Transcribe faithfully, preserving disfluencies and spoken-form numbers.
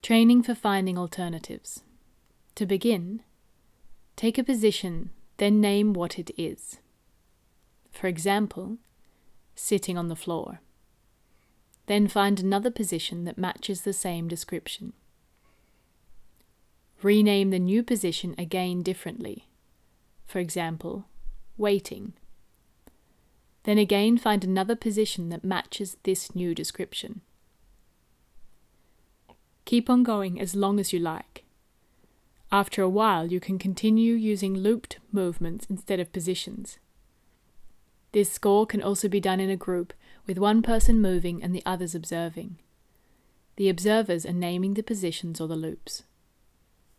Training for finding alternatives. To begin, take a position, then name what it is. For example, sitting on the floor. Then find another position that matches the same description. Rename the new position again differently. For example, waiting. Then again find another position that matches this new description. Keep on going as long as you like. After a while, you can continue using looped movements instead of positions. This score can also be done in a group with one person moving and the others observing. The observers are naming the positions or the loops.